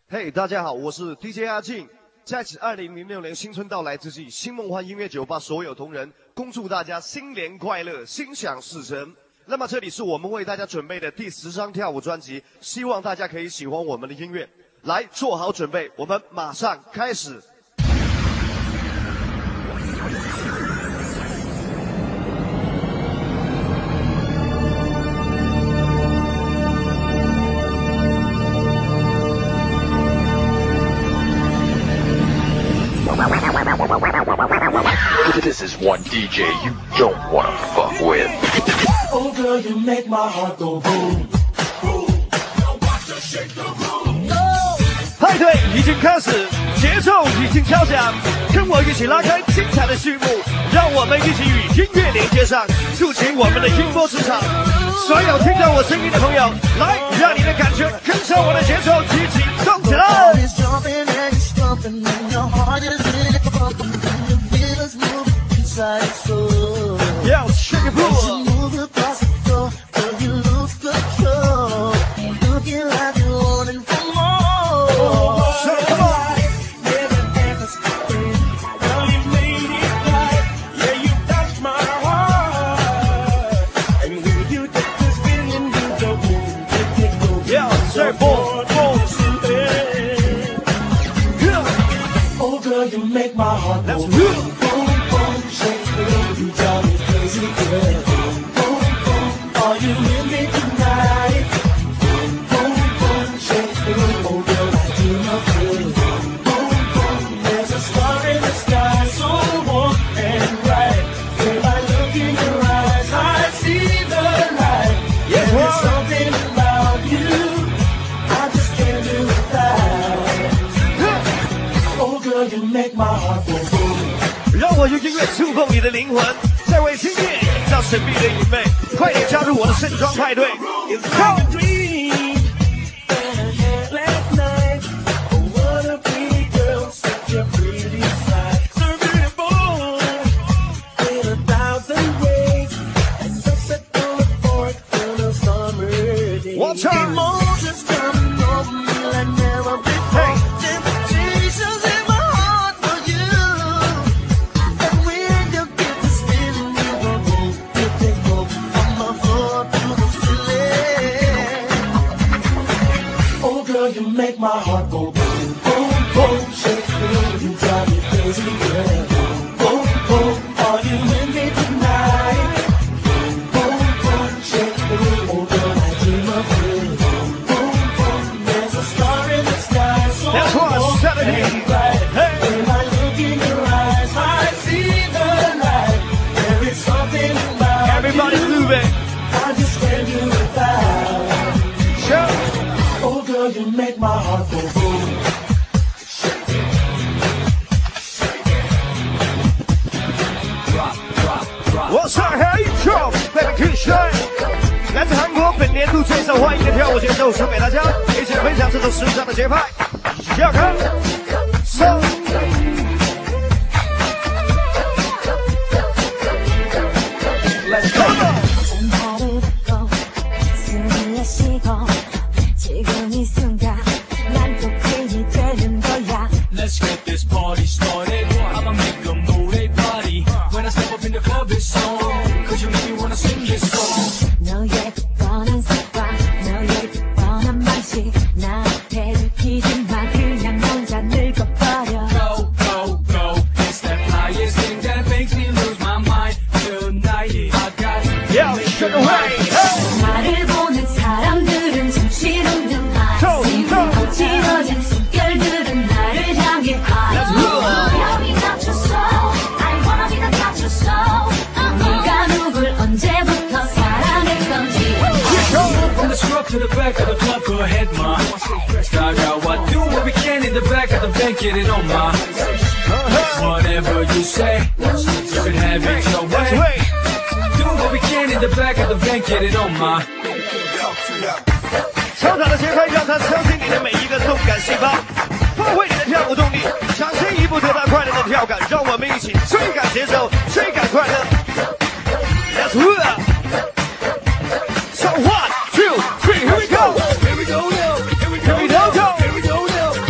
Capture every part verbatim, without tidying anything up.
嘿、hey, 大家好，我是 D J 阿静。在此二零零六年新春到来之际，新梦幻音乐酒吧所有同仁恭祝大家新年快乐，心想事成。那么这里是我们为大家准备的第十张跳舞专辑，希望大家可以喜欢我们的音乐。来，做好准备，我们马上开始。 This is one D J you don't wanna fuck with. Oh girl, you make my heart go boom, boom. Now watch her shake the room. 派对已经开始，节奏已经敲响，跟我一起拉开精彩的序幕，让我们一起与音乐连接上，触及我们的音波磁场。所有听到我声音的朋友，来，让你的感觉跟上我的节奏，一起动起来！ Yeah, shake it, boo. You move across the floor, girl, you lose control. Looking like you're wanting for more. So come on. Yeah, that dance is great. Girl, you made it right. Yeah, you touched my heart. And when you get this feeling, you go boom, take it, go. Yeah, say boom, boom. Yeah. Oh, girl, you make my heart go Let's boom, move. boom, boom, shake the room, you drive me crazy, girl. Boom, boom, are you with me tonight? Boom, boom, boom, shake the room, oh girl, I do not feel. Boom, boom, there's a star in the sky, so warm and bright. If I look in your eyes, I see the light. Yes, There's what? something about you, I just can't do without. Oh girl, you make my heart go boom. 让我用音乐触碰你的灵魂，再为今夜营造神秘的隐魅。快点加入我的盛装派对 It's like a dream that I had last night. Oh, what a pretty girl, such a pretty sight. So beautiful in a thousand ways. As sunset on the fourth of a summer day. Watch out. Emotions coming over me like never before. Hey. Temptations in my heart for you. And when you get this feeling, you go boom, you take off on my floor to the ceiling. Oh girl, you make my heart go boom, boom, boom. Shake the room, you drive me crazy, girl. Boom, boom, are you with me tonight? Boom, boom, boom, shake the room, oh girl, I dream of you. Boom, boom, there's a star in the sky, so That's what I warm said it and is. bright. Hey. When I look in your eyes, I see the light. There is something about Everybody's you moving. I just can't do without. Show. Oh girl, you make my heart go boom. What's up, hey, drop, baby, keep shine。来自韩国本年度最受欢迎的跳舞节奏，送给大家，一起分享这种时尚的节拍。要看，so。 Let's go. 전화를 받고 숨을 내쉬고 지금 이 순간 난 또 queen이 되는 거야. Let's get this party started. I'ma make a move, they party. When I step up in the club, it's on. Cause you make me wanna sing this song. 너의 뻔한 습관 너의 뻔한 방식 나한테 들키지 마 그냥 혼자 늙어버려. Go, go, go. It's that flyest thing that makes me lose my mind. Tonight, I got Yeah, sugar away. Hey. 나를 보는 사람들은 정신없는 말 Go, go. 거칠어진 숨결들은 나를 향해 Let's go. 여기 갇혔어 I wanna be the 갇혔어 네가 누굴 언제부터 사랑했던지 from the truck to the back of the club, go ahead, ma. Start out what do what we can in the back of the van, get it on, ma. Whatever you say, you can have it your Let's way. wait. Do what we can in the back of the van, get it on, ma. 超长的节拍让它敲进你的每一个动感细胞，发挥你的跳舞动力，抢先一步得到快乐的跳感，让我们一起追赶节奏，追赶快乐。Let's move. So one, two, three, here we go. Here we go now. Here we go now. Here we go now.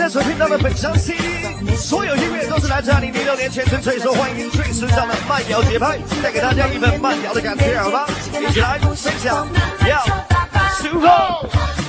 在所听到的本张 C D， 所有音乐都是来自二零零六年前程最受欢迎、最时尚的慢摇节拍，带给大家一份慢摇的感觉，好吗？一起来分享，要 Super。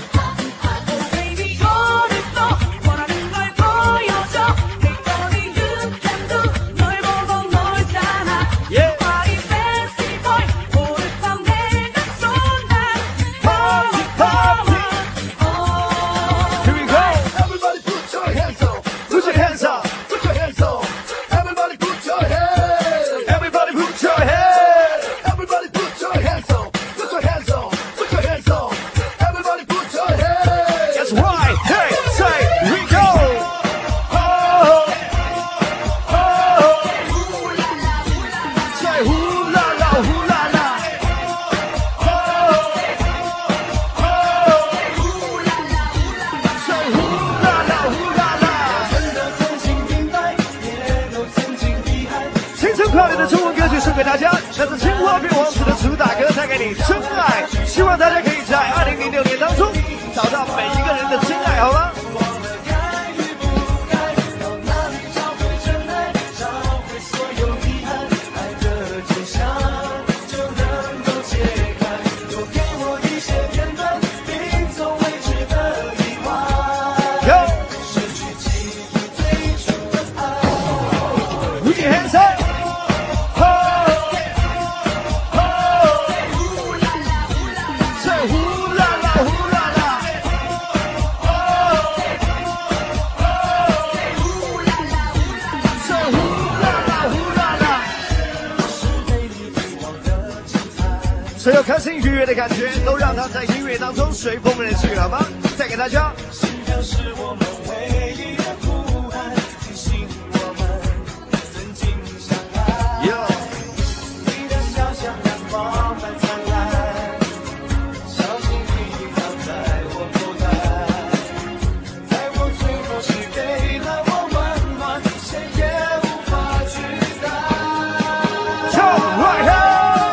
送给大家，那是青蛙变王子的主打歌，带给你真爱。希望大家可以在二零零六年当中找到每一个人的真爱，好吗？所有开心愉悦的感觉，都让它在音乐当中随风而去，好吗？带给大家。心跳是我们唯一的呼喊，提醒我们曾经相爱。你的笑像阳光般灿烂，小心翼翼藏在我口袋，在我最后时给了我温暖，谁也无法取代。唱right here。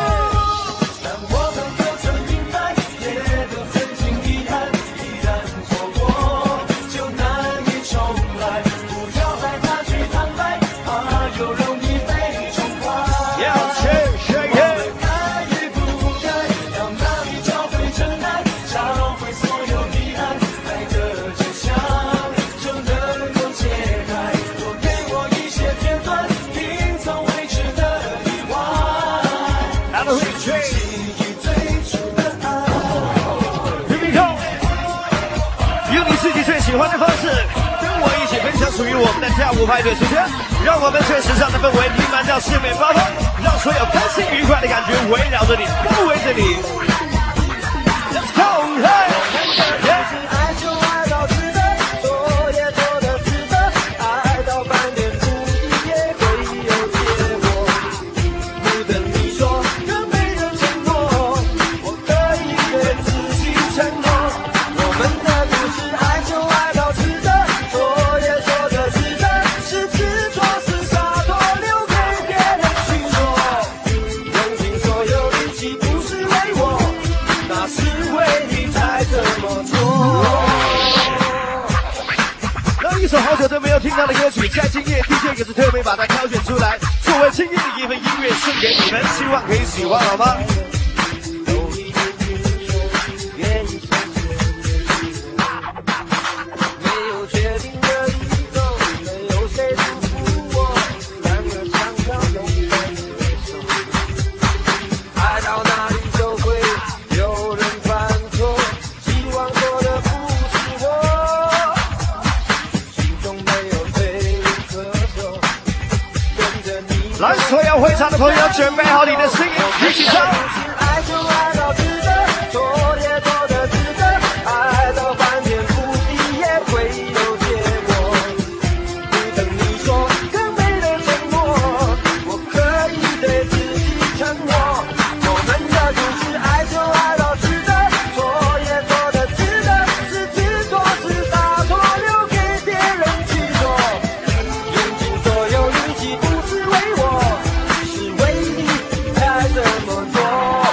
喜欢的方式，跟我一起分享属于我们的跳舞派对时间，让我们最时尚的氛围弥漫到四面八方，让所有开心愉快的感觉围绕着你，包围着你。Let's go， hey， 爱就爱到值得，做也做得值得，爱到翻天覆地也会有结果。不等你说更美的承诺，我可以对自己承诺，我们的故事爱就爱。 一首好久都没有听到的歌曲，在今夜 D J 也是特别把它挑选出来，作为今夜的一份音乐送给你们，希望可以喜欢，好吗？没有确定的理由，没有谁祝福我，两个想要永远的手，爱到哪里就会有人犯错，希望做的不是我。 来，所有会场的朋友，准备好你的声音，一起唱。爱就爱到值得，做也做得值得，爱到翻天覆地也会有结果。不等你说更美的承诺，我可以对自己承诺，我们的故事爱就爱到值得，做也做得值得，是执着是洒脱，留给别人去做，用尽所有力气，不是为我。 是为你才这么做。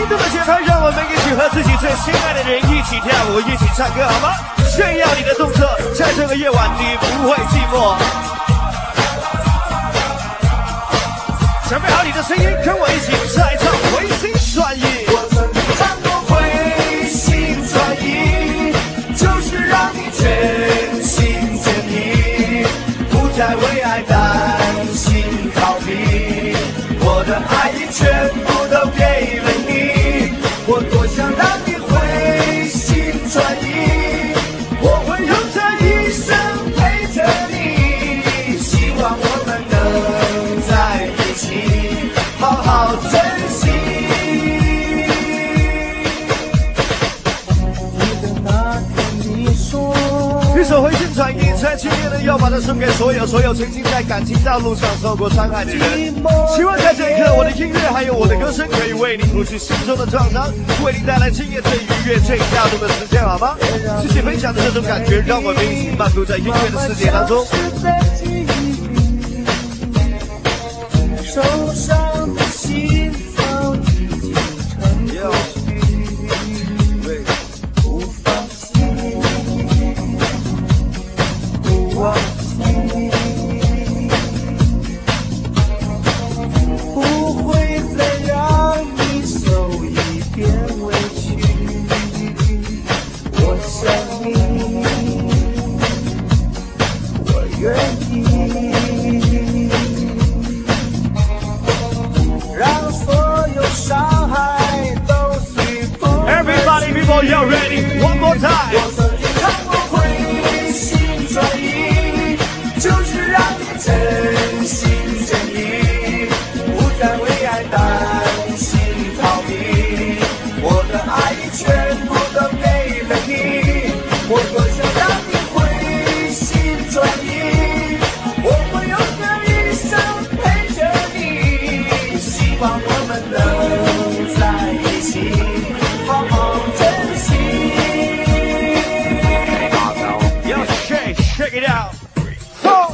动的节拍，让我们一起和自己最心爱的人一起跳舞，一起唱歌，好吗？炫耀你的动作，在这个夜晚你不会寂寞。准备好你的声音，跟我一起再唱回心转意。 我曾经唱过回心转意，就是让你全心全意，不再为爱担心逃避。我的爱意全部都给了你，我多想让你回心转意，我会用这一生陪着你，希望我们能在一起好好珍惜。记得那天你说一首回心转意，在今天呢要把它送给所有所有曾经在感情道路上受过伤害的人。希望在这一刻，我的音乐还有我的歌声可以为你抚去心中的创伤，为你带来今夜最愉悦、最跳动的时间，好吗？谢谢分享的这种感觉，让我们一起漫步在音乐的世界当中。 受伤的心早已经成过去，不放弃，不忘记，不会再让你受一点委屈。我想你，我愿意。让所有伤害都随风。 Everybody, people, you're ready. One more time. 我曾经唱过回心转意，就是让你真心真意，不再为爱担心逃避。我的爱意全部都给了你，我多想让你回心转意，我会用这一生陪着你，希望我们能在一起好好珍惜。 Yo, shake, shake it out. Go.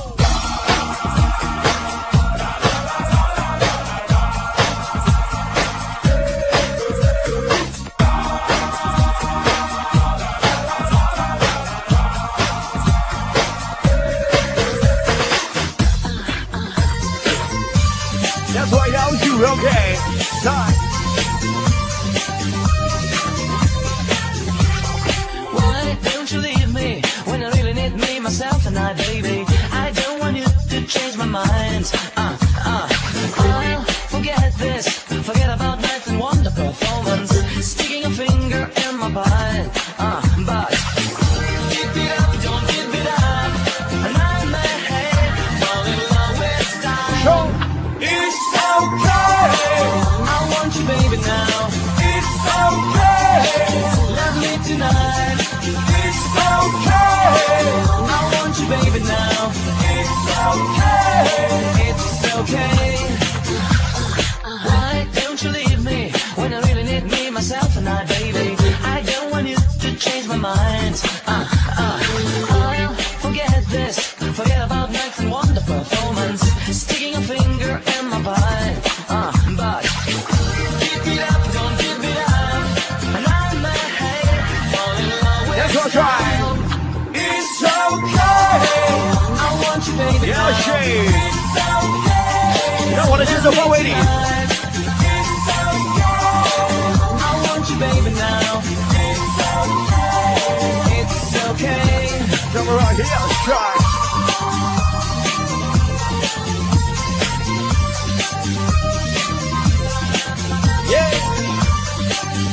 That's why y'all you okay. Time. Why don't you leave me when I really need me, myself and I, baby? I don't want you to change my mind. Uh, uh, I'll forget this, forget about night and wonder performance, sticking a finger in my pie. Uh, but keep it up, don't give it up, and I may fall in love with style. It's okay, I want you, baby, now. It's okay, love me tonight. It's okay, I want you, baby, now. It's okay, it's okay. Why don't you leave me when I really need me, myself and I, baby? I don't want you to change my mind. Uh, uh, I'll forget this, forget about night and wonder performance, sticking a finger in my pie. Uh, but keep it up, don't give it up, and I may fall in love with That's what's right. It's okay, I want you, baby. Yeah, now. shake. It's okay. 让我的节奏包围你。 It's okay. I want you, baby, now. It's okay. It's okay. Come around here, try. Yeah.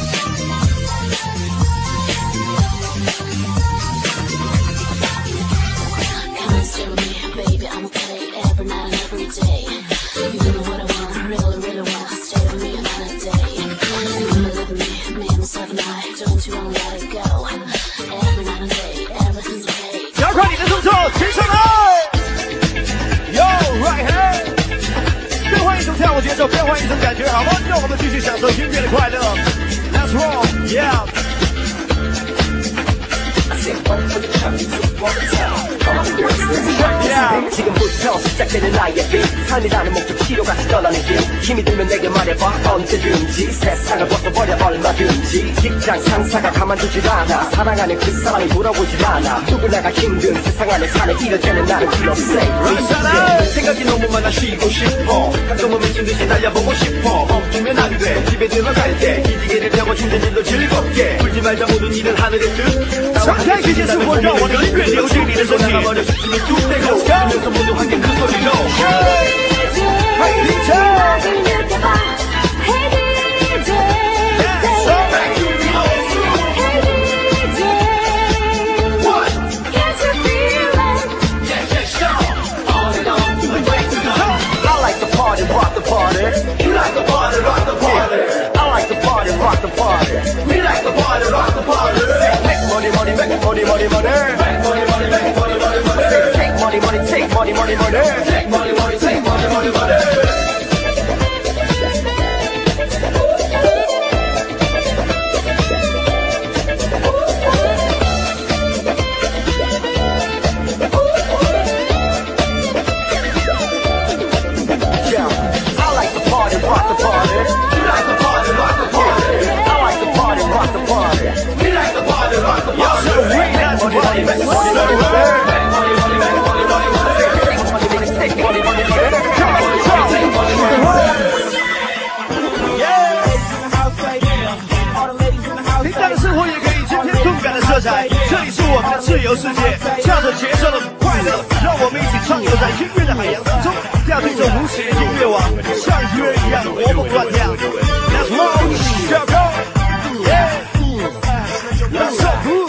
Come and stay with me, baby, I'm okay every night and every day. You give me what I want, really, really want. Stay with me another day. You wanna live with me, me, myself and I. Don't you wanna let it go? Every night and day, everything's okay. 加快你的动作，请上来。Yo, right hand。变换一种跳舞节奏，变换一种感觉，好吗？让我们继续享受音乐的快乐。Let's roll, yeah. Check it out. 자체는 나의 빛 삶이라는 목적지로 같이 떠나는 길 힘이 들면 내게 말해봐 언제든지 세상을 벗어버려 얼마든지 직장 상사가 가만두질 않아 사랑하는 그 사람이 돌아오질 않아 누구나가 힘든 세상 안에 사는 이럴 때는 나는 필요 없어 생각이 너무 많아 쉬고 싶어 가끔은 미친 듯이 날려보고 싶어 멈추면 안돼 집에 들어갈 때 기지개를 펴고 힘든 일도 즐겁게 울지 말자 모든 일은 하늘의 뜻 상台这些生活让我的音乐流进你的身体。Let's go！ 하면서 모두 함께 그 소리로 Hey D J！ Rock the party, you like the party, rock the party. I like the party, rock the party. We like the party, rock the party. Make money, money, make money, money, money. Make money, money, make money, money, money. Take money, money, take money, money, money. Take money, money, take money, money, money. Rock the party, you like the party, rock the party. I like the party, rock the party. We like the party, rock the party. Make money, money, make money, money, money. Make money, money, make money, money, money. Take money, money, take money, money, money. Take money, money, money, money. Yeah！ 平淡的生活也可以增添动感的色彩，这里是我们的自由世界，驾着节奏的快乐，让我们一起畅游在音乐的海洋当中，掉进这无形的音乐网，像鱼儿一样活蹦乱跳。Let's roll， go go，yeah，Let's go，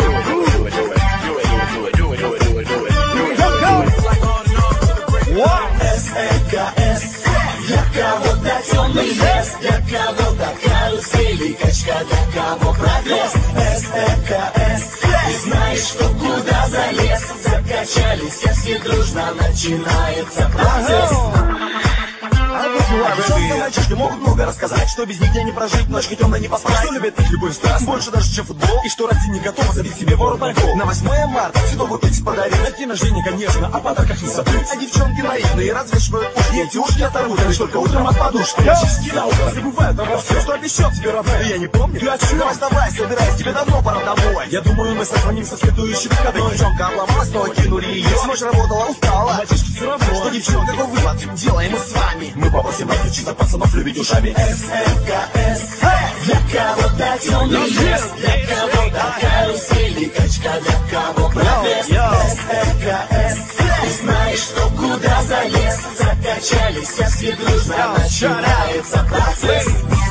эс э ка эс Для кого-то темный лес, для кого-то карусели, качка, для кого прогресс. эс э ка эс Ты знаешь, что куда залез, закачались, все, все дружно, начинается процесс. Мальчишки могут много рассказать, что без них дня не прожить, ночью темной не поспать. Что любят их любовь страсть, больше даже, чем футбол. И что Россия не готова забить себе ворот на гол. На восьмое марта цветов купить подарить. На день рождения, конечно, о подарках не забыть. А девчонки наивные развешивают ушки. Эти ушки оторвут лишь только утром от подушки. Часики на утро забывают обо всем, что обещал тебе родной. Я не помню, ты о чем? Давай, давай, собирайся, тебе давно пора домой. Я думаю, мы созвонимся в следующие выходные. Девчонка обломалась, но кинули ее. Ночь работала, устала. Мальчишки все равно. Что девчонка, какой вывод? Делаем мы с вами. Мы попросим разучиться пацанов любить ушами. эс э ка эс Для кого-то темный лес, для кого-то карусели, качка, для кого прогресс. эс э ка эс Ты знаешь, что куда залез, закачались, все, все дружно, начинается процесс.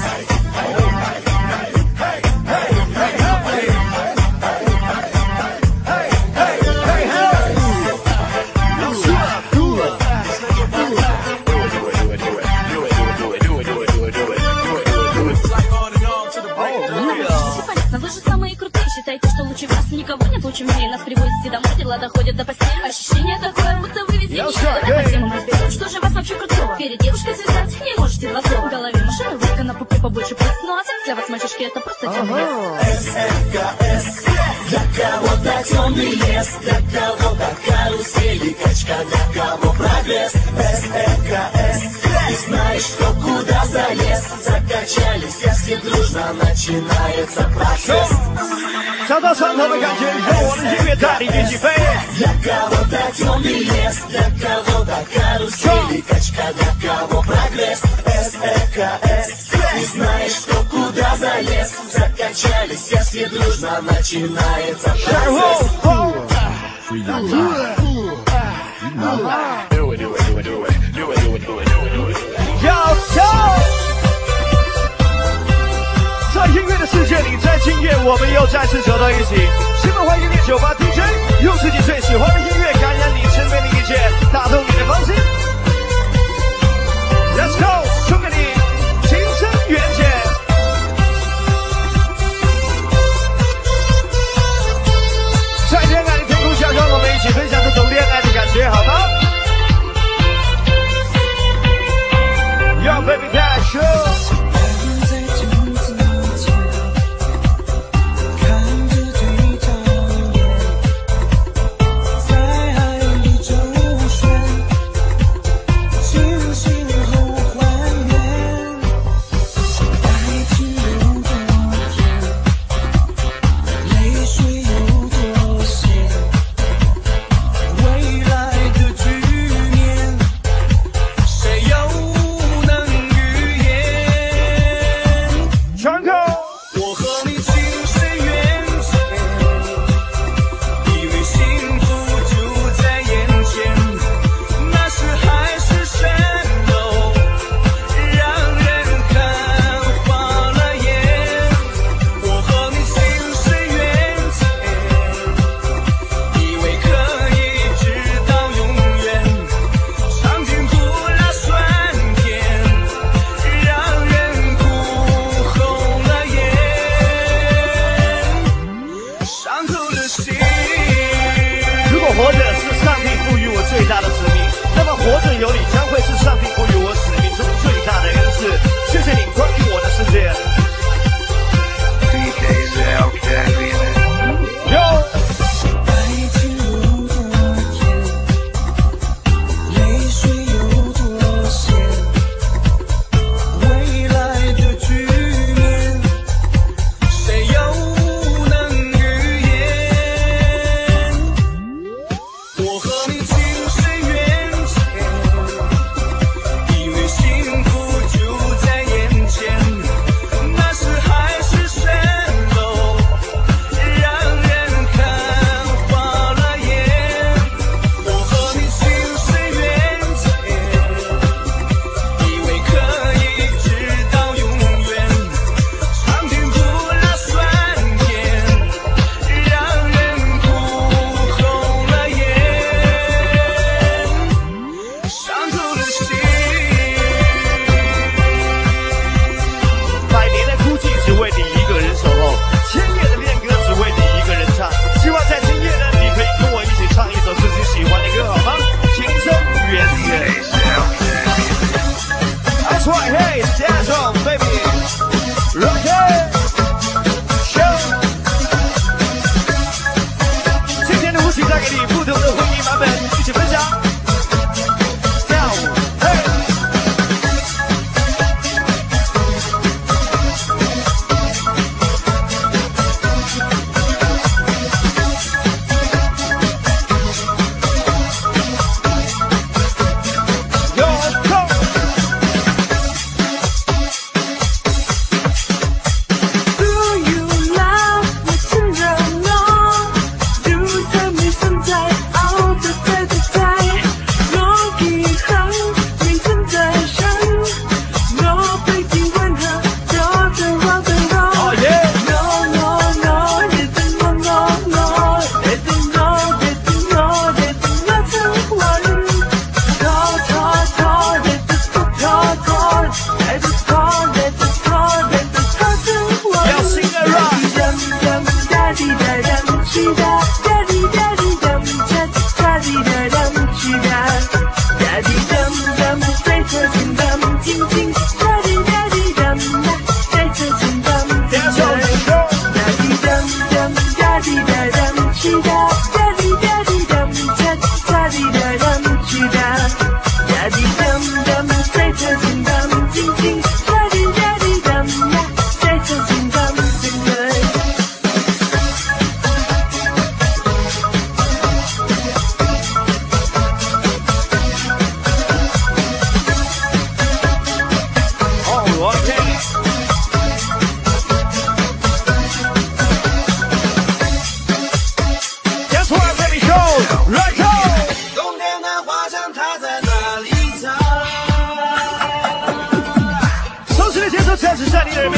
Вы же самые крутые, считайте, что лучше вас никого нет лучше меня. Нас привозите домой, дела доходят до постели. Ощущение такое, будто вы везде не давай по темам разберем, что же вас вообще крутого. Перед девушкой связать не можете два слова. В голове машина, водка на пупе побольше пусть. Ну а секс для вас, мальчишки, это просто темный лес. эс э ка эс Для кого-то темный лес, для кого-то карусели, качка, для кого прогресс. эс э ка эс Ты знаешь, что куда залез, закачались, все, все дружно, начинается процесс. 找到上头的感觉，让我的音乐带领你起飞。 Для кого-то темный лес, для кого-то карусели, качка, для кого прогресс. эс э ка эс Ты знаешь, что куда залез, закачались, все, все дружно, начинается процесс. Yo, 在音乐的世界里，在今夜我们又再次走到一起。新梦欢音乐酒吧 D J， 用自己最喜欢的音乐感染你身边的一切，打动你的芳心。Let's go， 送给你情深缘浅。在恋爱的天空下，让我们一起分享这种恋爱的感觉，好吗 ？Yo baby dash show。 在海里周旋，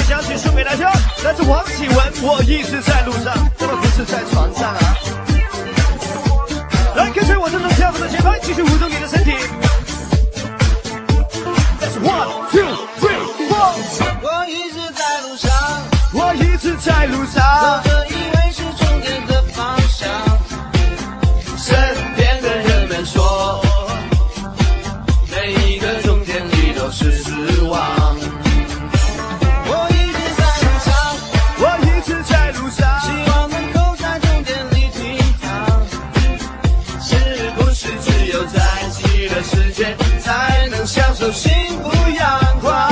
的响起送给大家，来自王启文，我一直在路上，这么不是在床上啊。来，跟随我这种跳舞的节拍，继续舞动你的身体。That's one, two, three, four。 我一直在路上， 我一直在路上， 走着以为是终点的方向。身边的人们说，每一个终点里都是死亡。我一直在路上， 我一直在路上， 希望能够在终点里停躺。是不是只有在极乐世界才能享受幸福阳光？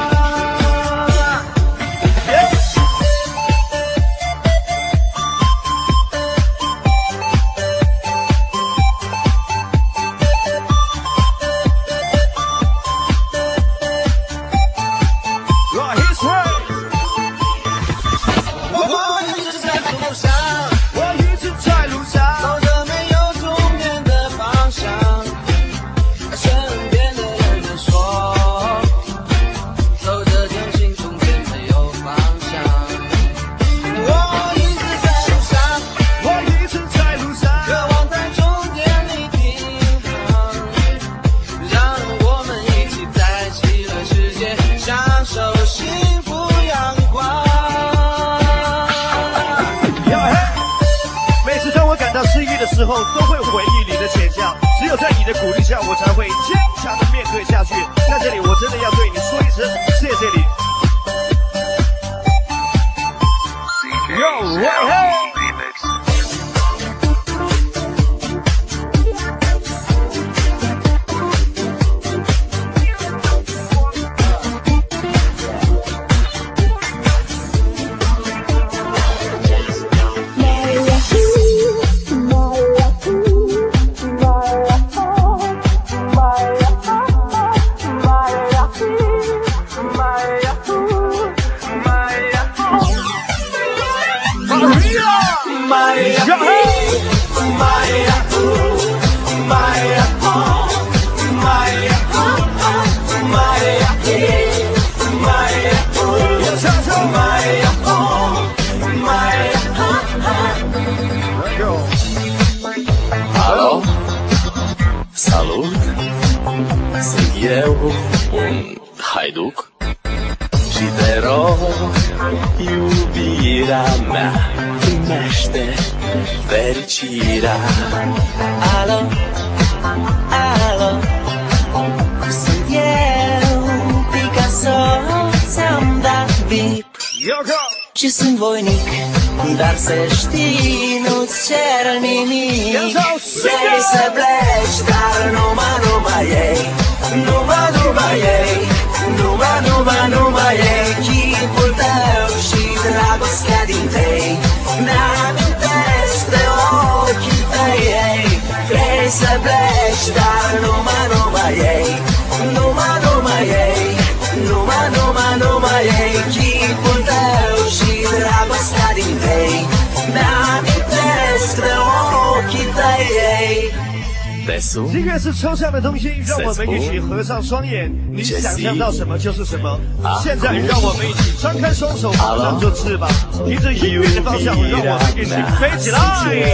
时候都会回忆你的浅笑，只有在你的鼓励下，我才会坚强的面对下去。在这里，我真的要对你说一声谢谢你。Yo, right here. Alo, salut, sunt eu, un haiduc și te rog, iubirea mea, primește fericirea. Alo, alo, sunt eu, Picasso, ți-am dat bip și sunt voinic, dar să știi, nu-ți cer nimic. Vrei să pleci, dar numai, numai ei, numai, numai ei, numai, numai, numai ei, chipul tău și dragostea din tei, mi-amintesc de ochii tăi ei. Vrei să pleci, dar numai, numai ei, numai, numai ei, numai, numai, numai ei, chipul tău și dragostea din tei, mi-amintesc de ochii tăi ei. 音乐是抽象的东西，让我们一起合上双眼，你想象到什么就是什么。现在，让我们一起张开双手，当作翅膀，凭着音乐的方向，让我们一起飞起来。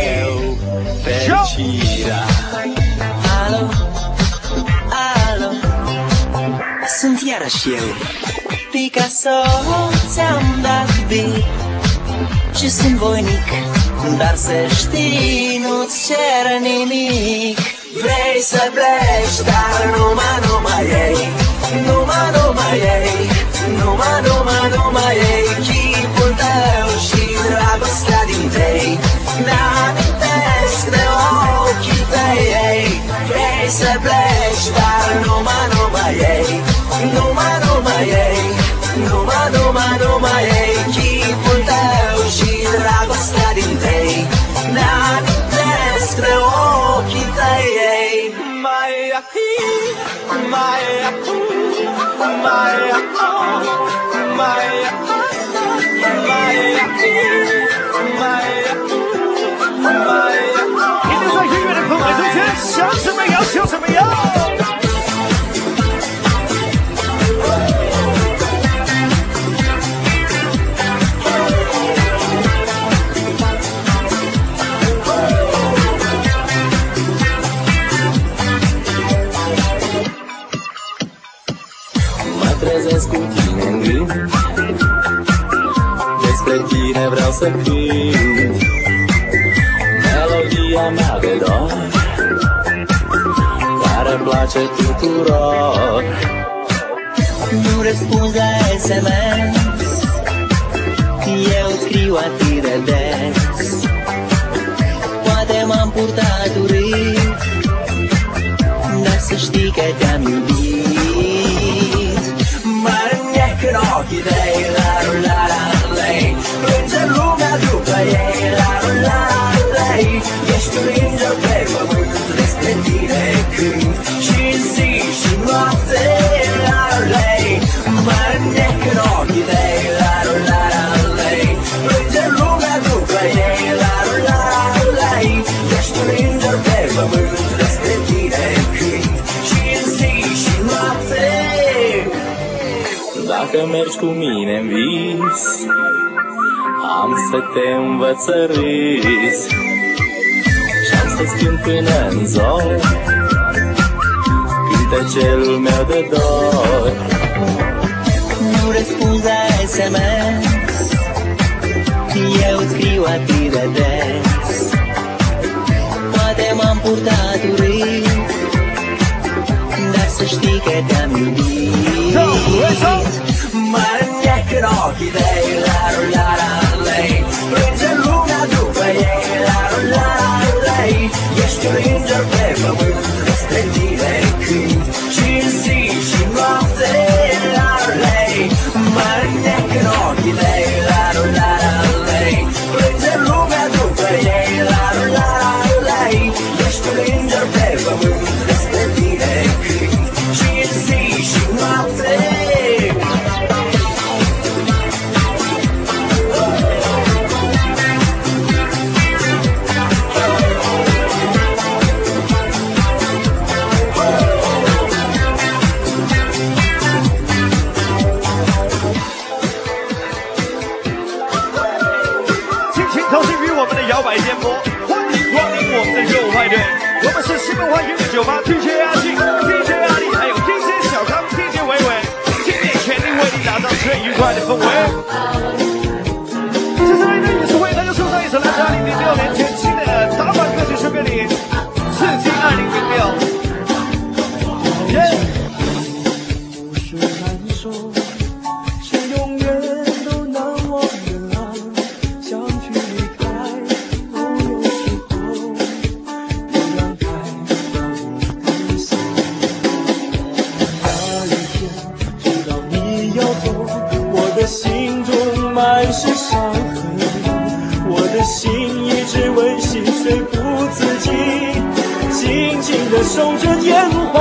Alo, alo, sunt iarăși eu, Picasso, ți-am dat bip și sunt voinic, dar să știi, nu-ți cer nimic. Vrei să pleci, dar numai, numai ei, numai, numai ei, numai, numai, numai ei, chipul tău și dragostea din tei, mi-amintesc de ochii tăi ei. Vrei să pleci, dar numai, numai ei, numai, numai ei, numai, numai, numai ei, chipul tău și dragostea din tei, mi-amintesc de ochii tăi ei. Mai ahi, mai ahu, mai ahu, mai ahu, mai ahi, mai ahu, mai ahu。 一定在音乐的氛围中间，想什么样就什么样。 despre tine vreau să cânt melodia mea de dor, care place tuturor. Nu răspunzi la S M S, eu scriu atât de des. Poate m-am purtat urât, dar să știi că te-am iubit. Mă înnec în ochii tăi, la la la lei, plânge lumea după ei, la la la lei. Ești un înger pe pământ, despre tine cânt și zi și noapte, la la lei. Mă înnec în ochii tăi, la la la lei, plânge lumea după ei, la la la lei. Ești un înger pe pământ, despre tine cânt și zi și noapte. Dacă mergi cu mine-n vis, am să te învăț să râzi și-am să-ți cânt până-n zor cântecelul meu de dor. Nu răspunzi la S M S, eu scriu atât de des. Poate m-am purtat urât, dar să știi că te-am iubit. Mă înnec în ochii tăi, la la la lei, plânge lumea după ei, la la la lei. Ești un înger pe pământ, despre tine cânt și zi și noapte, la la lei. Mă înnec în ochii tăi, la la la lei, plânge lumea după ei, la la la lei. Ești un înger pe pământ, despre tine cânt și zi și noapte. 摇摆颠簸，欢迎光临我们的热舞派对。我们是新梦幻音乐酒吧 D J 阿信、D J 阿力，还有 D J 小康、D J 伟伟，今天全力为你打造最愉快的氛围。接下来呢，也是为大家送上一首来自二零零六年全新的打榜歌曲生命里，刺激二零零六。耶！ 不是难受，是永远都难忘的爱，想去离开，都有时候突然开到我的心。那一天知道你要走，我的心中满是伤痕，我的心一直温习说服自己，静静地守着烟花。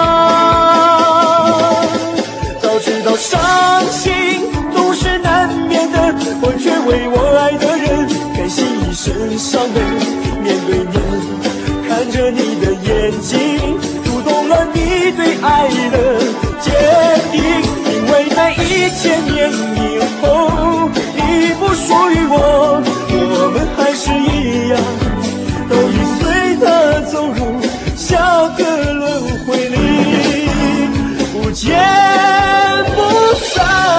早知道伤心都是难免的，我却为我爱的人甘心一生伤悲。面对面看着你的眼睛，读懂了你对爱的坚定。因为在一千年以后，你不属于我，我们还是一样，都已随他走入下个轮回里，不见不散。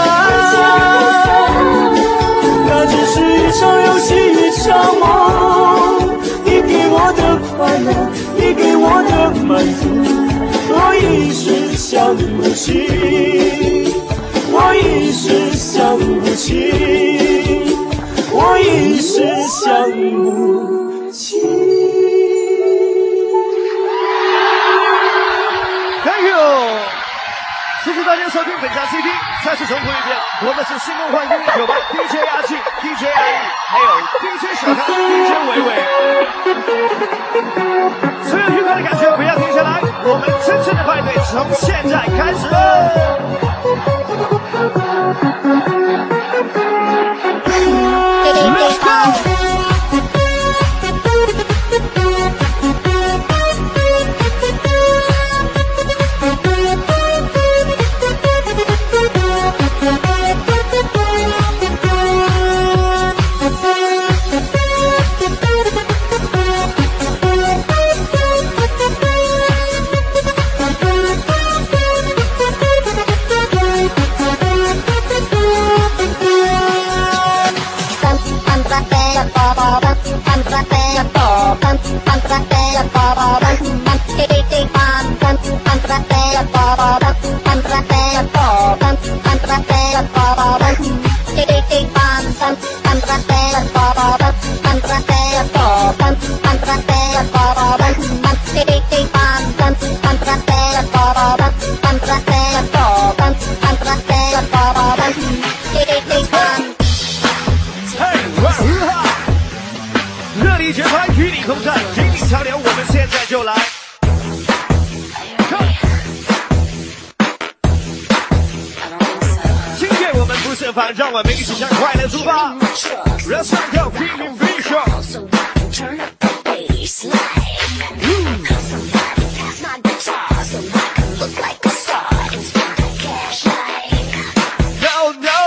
那只是一场游戏，一场梦，你给我的快乐，你给我的满足，我一时想不起，我一时想不起，我一时想不起。 Thank you， 谢谢大家收听本场 C D。再次重复一遍，我们是新梦幻音乐酒吧 D J 阿庆、D J 阿力，还有 D J 小康、D J 伟伟。所有愉快的感觉不要停下来，我们真正的派对从现在开始喽！Let's go！ 热力节拍与你同在，引领潮流，我们现在就来。今天我们不设防，让我们一起向快乐出发。Let's go, feeling visual. So I can turn up the bass like Cause somebody pass my guitar So I can look like a star And spend the cash like No, no.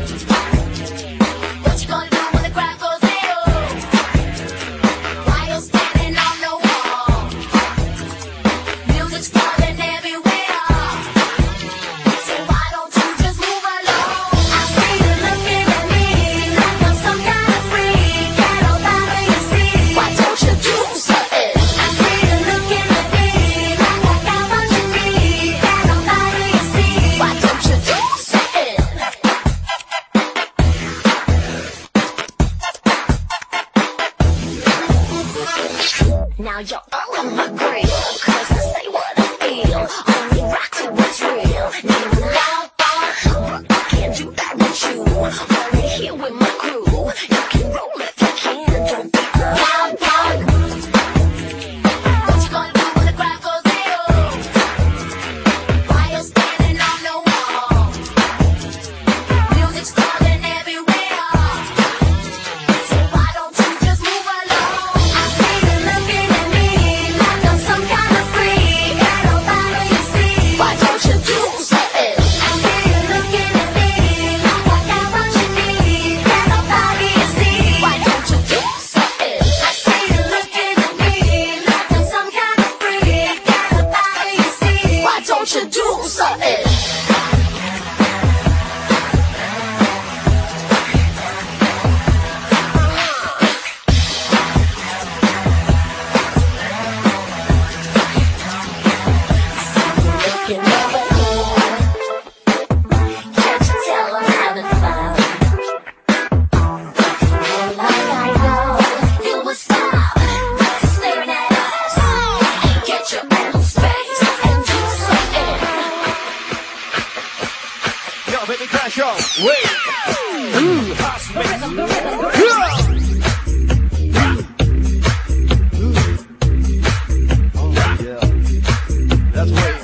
What you gonna do when the crowd goes zero? Why you standing on the wall? Music's falling everywhere So why don't you just move along? I see you looking at me Like I'm some kind of freak That don't bother you see Why don't you do something? I see you looking at me Like I got what you need That don't bother you see Why don't you do something? Now you're all in my grill Cause I say what I feel Only rock to what's real Now you wanna wild bar I can't do that with you Only here with my crew You can roll if you can Don't be a wild bar What you gonna do when the crowd goes zero? Why you standing on the wall? Music's falling everywhere So why don't you just move along? I see you looking at me like I'm some kind of freak That don't bother you see Why don't you do something? I see you looking at me like I got what you need That don't bother you see Why don't you do something? I see you looking at me like I'm some kind of freak That don't bother you see Why don't you do something? Looking over here, can't you tell I'm having fun? Like I know you would stop staring at us and get your own space and do something. Yo, baby, crash on. Wait. Ooh, house mix. Yeah. Oh, yeah. That's right.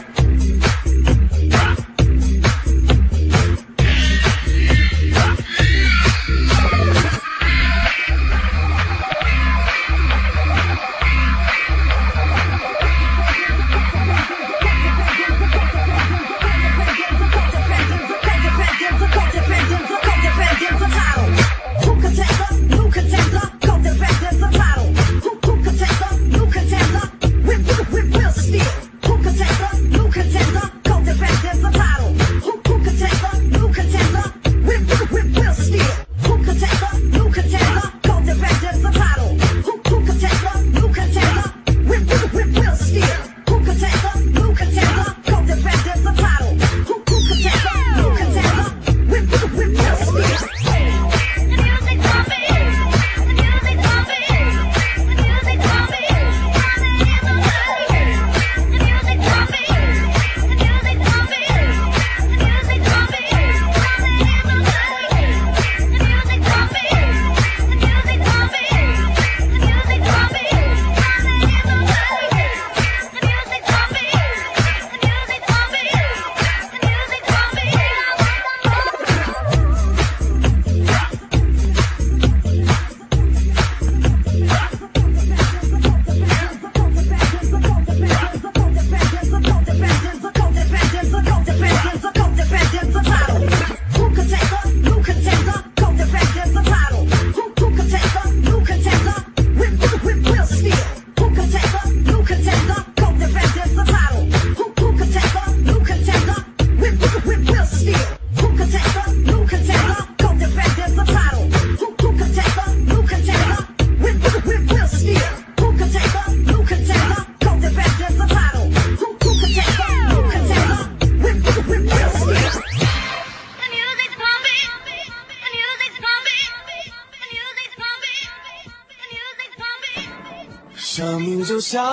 生命就像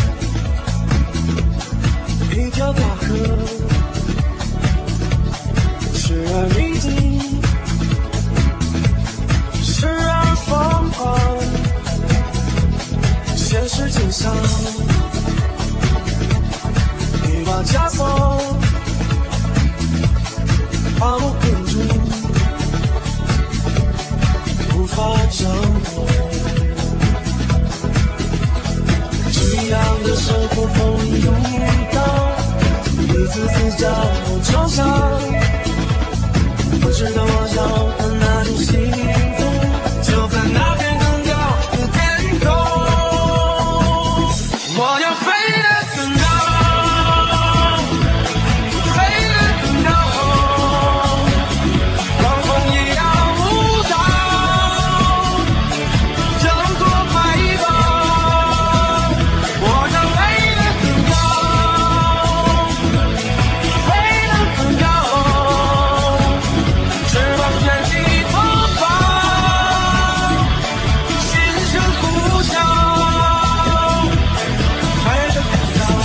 一条大河，时而宁静，时而疯狂。现实就像一把枷锁，把我困住，无法挣脱。这样的生活风雨遇到，一次次将我抽象。不知道我想的那种幸福，就在那片更高的天空。我要飞得更高，飞得更高，狂风也要舞蹈，挣脱怀抱。我要飞得更高，飞得更高，翅膀卷起头发，心声呼啸，飞得更高。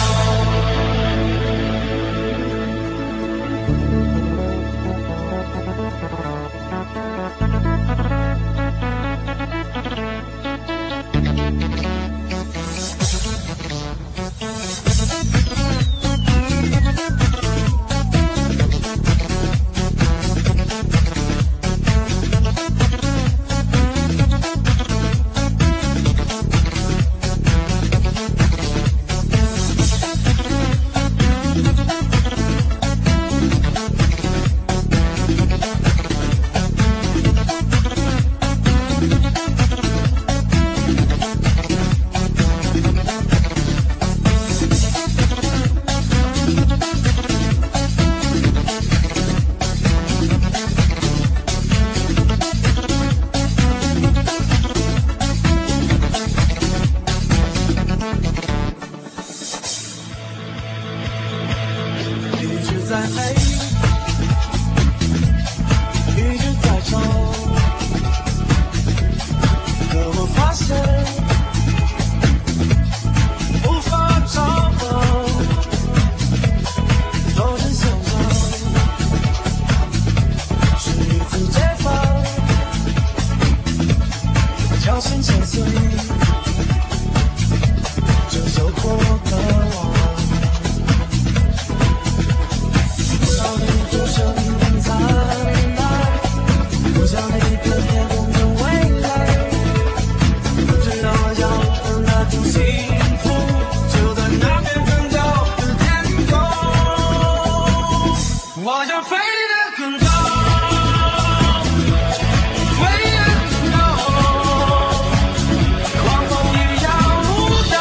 一直在飞，一直在找，可我发现无法找到，都是想象，是一次解放，侥幸千岁，这收获的我。少年出生灿烂，不想那一个天空的未来，不知道我要的那种幸福，就在那片更高的天空。我要飞得更高，飞得更高，狂风也要舞蹈，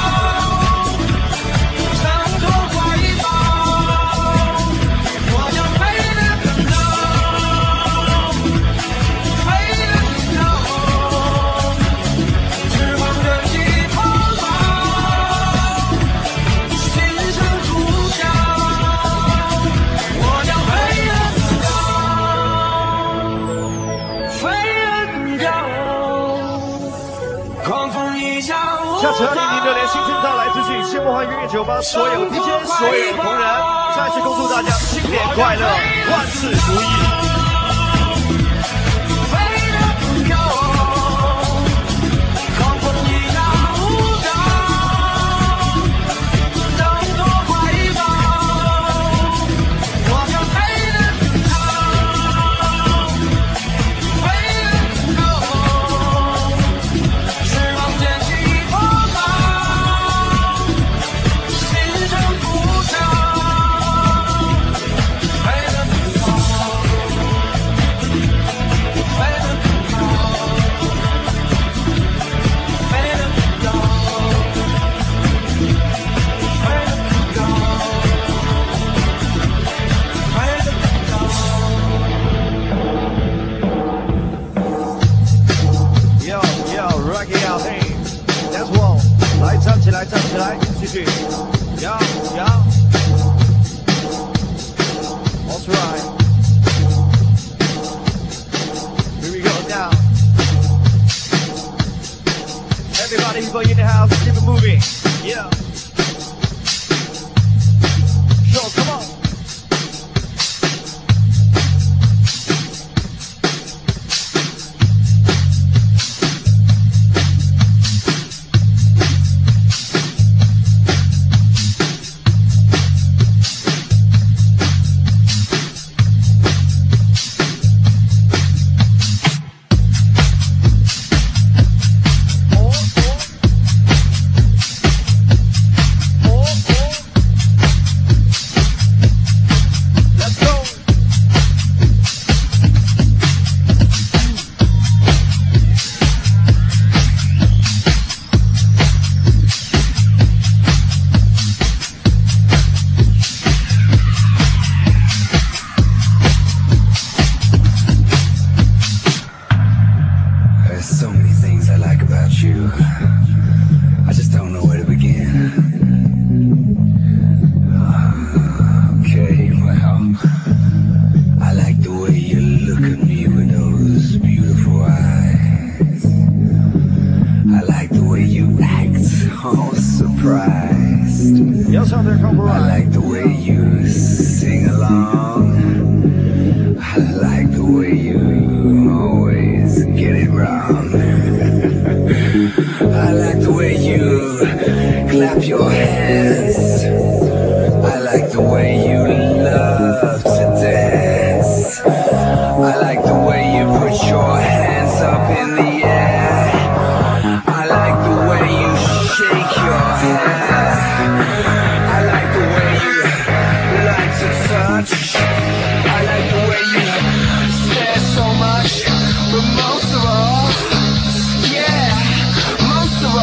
挣脱怀抱。我要飞得更高，飞得更高，翅膀卷起头发，心声呼啸。我要飞得更高，飞得更高，狂风一样舞下次二零零六年新春到来之际，新文化音乐酒吧所有 D J、所有同仁，再次恭祝大家新年快乐，万事如意。 飞得更高，狂风一样舞蹈，挣脱怀抱。我要飞得更高，飞得更高，翅膀卷起头发，心声呼啸，飞得更高。 Yo yo rock it out hey that's one 来站起来站起来继续 Yo yo That's right Here we go now Everybody party people in the house, keep it moving. Yeah. Sure, come on.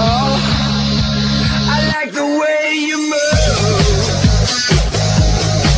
I like the way you move.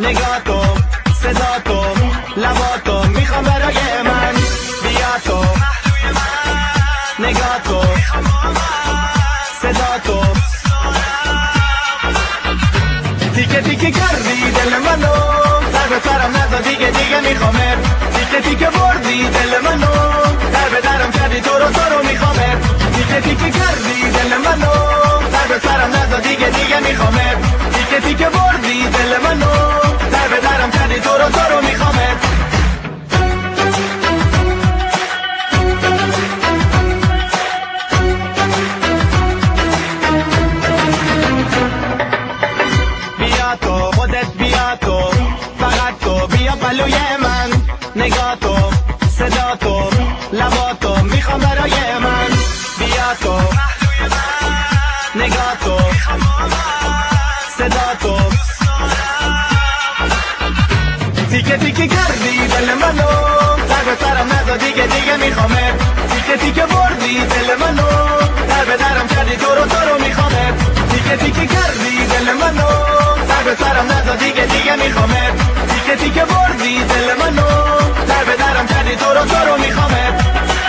نگاه تو صدا تو لبا تو میخوام برای من بیا تو نگاه تو صدا تو تیکه تیکه کردی دل منو سر به سرم نزا دیگه دیگه میخوامت تیکه تیکه بردی دل منو در به درم کردی تو رو تو رو میخوامت تیکه تیکه کردی دل منو سر به سرم نزا دیگه دیگه میخوامت تیکه تیکه بردی دل منو در به درم کردی تو رو تو رو میخوامت بیا تو خودت بیا تو فقط تو بیا پلوی من نگاه تو صدا تو لبا تو میخوام برای من بیا تو نگاه تو صدا تو تیکه تیکه کردی دل منو سر به سرم نزا دیگه دیگه میخوامت تیکه تیکه بردی دل منو در به درم کردی تو رو تو رو میخوامت تیکه تیکه کردی دل منو سر به سرم نزا دیگه دیگه میخوامت تیکه تیکه بردی دل منو در به درم کردی تو رو تو رو میخوامت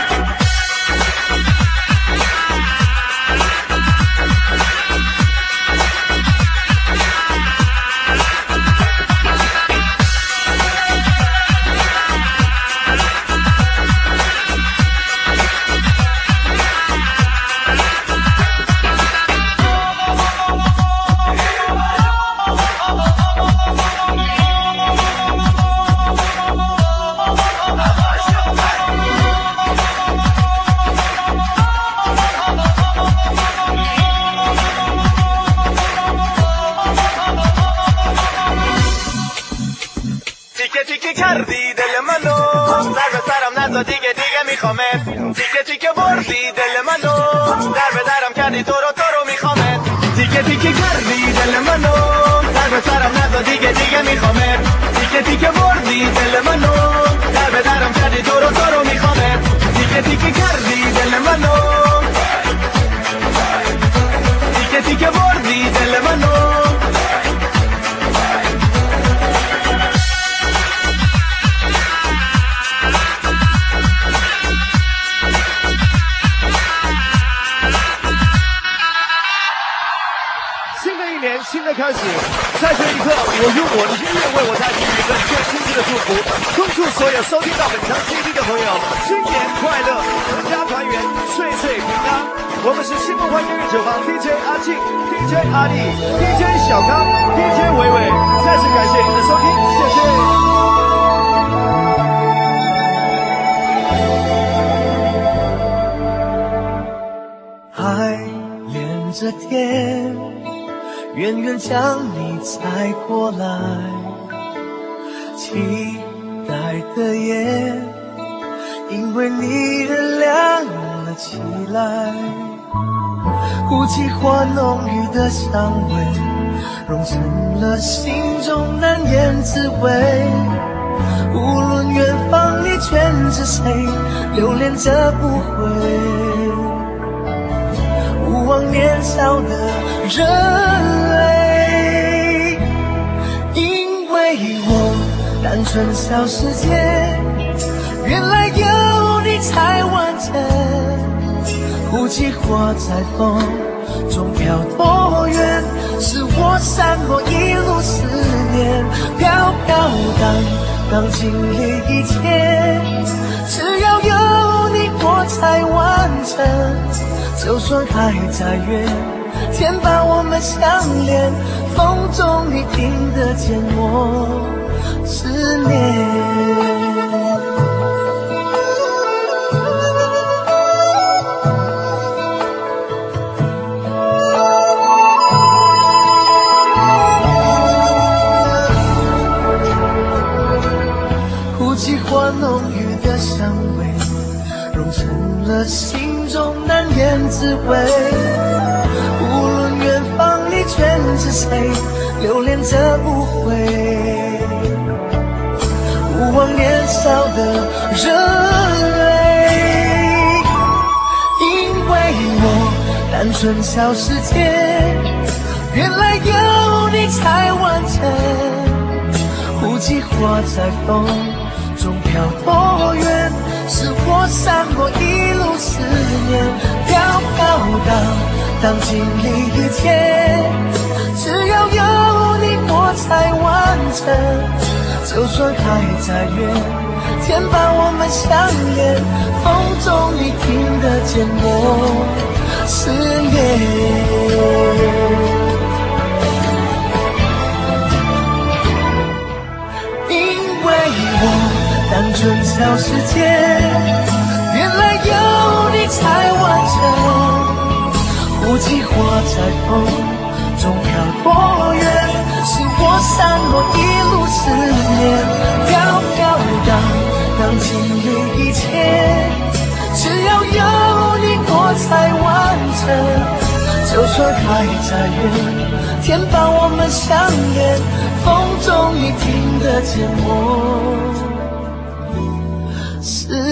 کردی دل منو سر به سرم نزا دیگه دیگه میخوامت تیکه تیکه بردی دل منو در به درم کردی تو رو تو رو میخوامت تیکه تیکه کردی دل منو سر به سرم نزا دیگه دیگه میخوامت تیکه تیکه بردی دل منو در به درم کردی تو رو تو رو میخوامت تیکه تیکه کردی دل منو تیکه تیکه بردی دل منو 新的开始，在这一刻，我用我的音乐为我带去一份最亲切的祝福，恭祝所有收听到本场 C D 的朋友新年快乐，阖家团圆，岁岁平安。我们是新梦幻音乐酒吧 D J 阿庆、D J 阿力、D J 小刚、D J 伟伟，再次感谢您的收听，谢谢。 海连着天。远远将你载过来，期待的夜，因为你而亮了起来。雾气或浓郁的香味，融成了心中难言滋味。无论远方你圈着谁，留恋着不回。勿忘年少的热泪，因为我单纯小世界，原来有你才完整。哭泣或在风中飘多远，是我闪过一路思念，飘飘荡荡经历一切，只要有你我才完整。就算还在远，天把我们相连，风中你听得见我思念。哭泣或浓郁的香味，融成了心中难言滋味。无论远方你圈着谁，留恋着不回。勿忘年少的热泪，因为我单纯小世界，原来有你才完整。 花在风中飘多远？是我散落一路思念，飘飘荡荡经历一切，只要有你我才完成。就算海再远，天把我们相连，风中你听得见我思念。单纯找时间，原来有你才完成。无计划在风中飘多远？是我散落一路思念，飘飘荡荡经历一切，只要有你我才完成。就算海再远，天把我们相连，风中你听得见我。是